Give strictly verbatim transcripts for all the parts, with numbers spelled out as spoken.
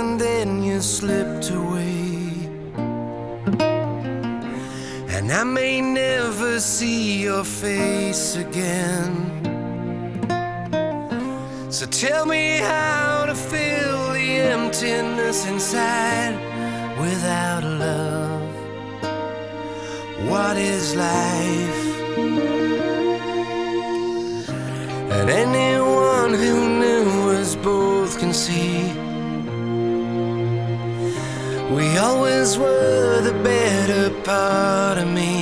and then you slipped away. And I may never see your face again. So tell me how to fill the emptiness inside without love. What is life? And anyone who knew us both can see we always were the better part of me.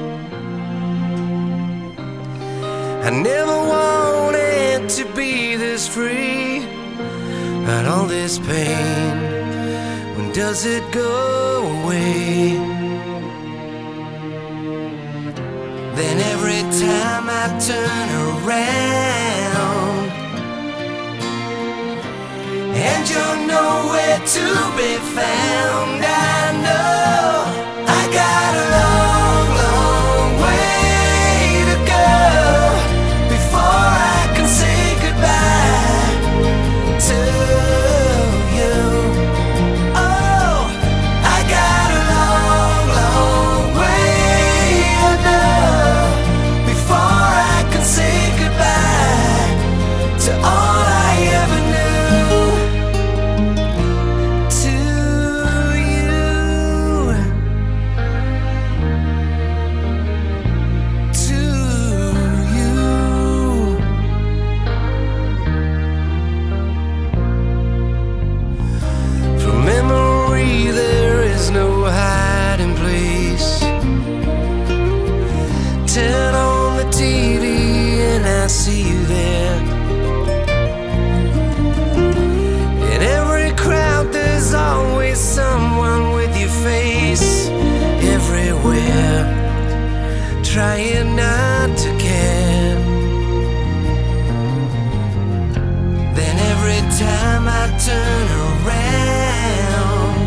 I never wanted to be this free, but all this pain, when does it go away? Then every time I turn around and you're nowhere to be found, I know I got a long, long way to go before I can say goodbye to you. Oh, I got a long, long way to go before I can say goodbye to all I ever knew. Turn on the T V and I see you there. In every crowd there's always someone with your face everywhere, trying not to care. Then every time I turn around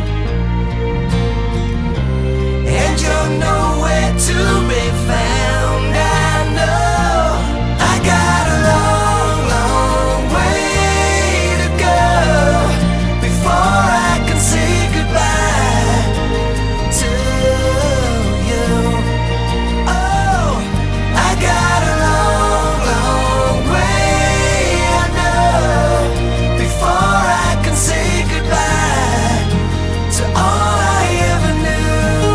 and you're nowhere to be found, I know I got a long, long way to go before I can say goodbye to you. Oh, I got a long, long way I know before I can say goodbye to all I ever knew.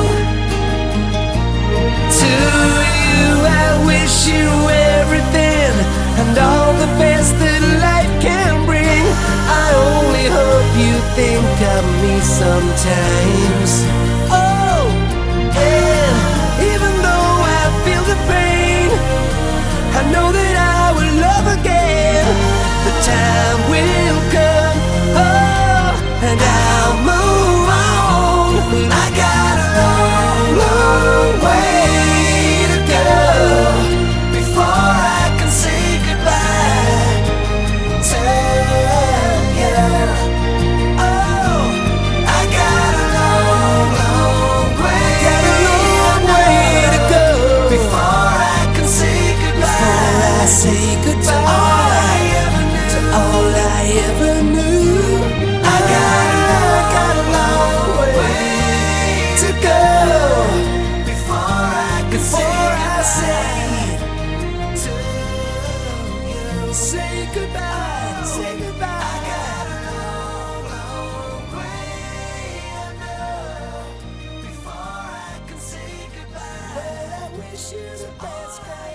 To you I wish you everything and all the best that life can bring. I only hope you think of me sometimes. Oh, and even though I feel the pain, I know that I will love again. The time will come, oh, and I'll move on. I got a long, long way to go before I can say goodbye to you. Oh, I got a long, long way, got a long way to go before I can say goodbye. Before I say goodbye to all I ever knew, to all I ever knew. I got a, got a long way to go before I can before I say to you, say goodbye, say goodbye. I got a long, long way I know before I can say goodbye. But I wish you the best.